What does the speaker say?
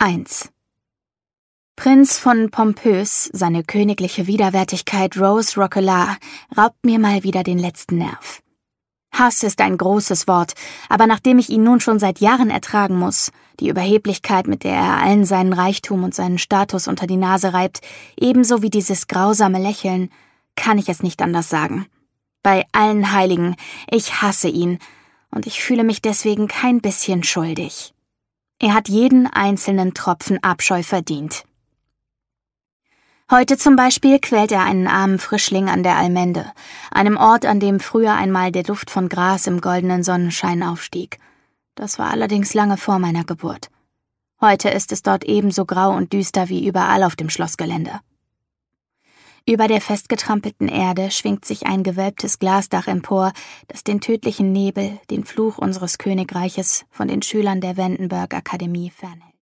1. Prinz von Pompös, seine königliche Widerwärtigkeit Rose Roquelaure, raubt mir mal wieder den letzten Nerv. Hass ist ein großes Wort, aber nachdem ich ihn nun schon seit Jahren ertragen muss, die Überheblichkeit, mit der er allen seinen Reichtum und seinen Status unter die Nase reibt, ebenso wie dieses grausame Lächeln, kann ich es nicht anders sagen. Bei allen Heiligen, ich hasse ihn, und ich fühle mich deswegen kein bisschen schuldig. Er hat jeden einzelnen Tropfen Abscheu verdient. Heute zum Beispiel quält er einen armen Frischling an der Allmende, einem Ort, an dem früher einmal der Duft von Gras im goldenen Sonnenschein aufstieg. Das war allerdings lange vor meiner Geburt. Heute ist es dort ebenso grau und düster wie überall auf dem Schlossgelände. Über der festgetrampelten Erde schwingt sich ein gewölbtes Glasdach empor, das den tödlichen Nebel, den Fluch unseres Königreiches, von den Schülern der Vandenberg-Akademie fernhält.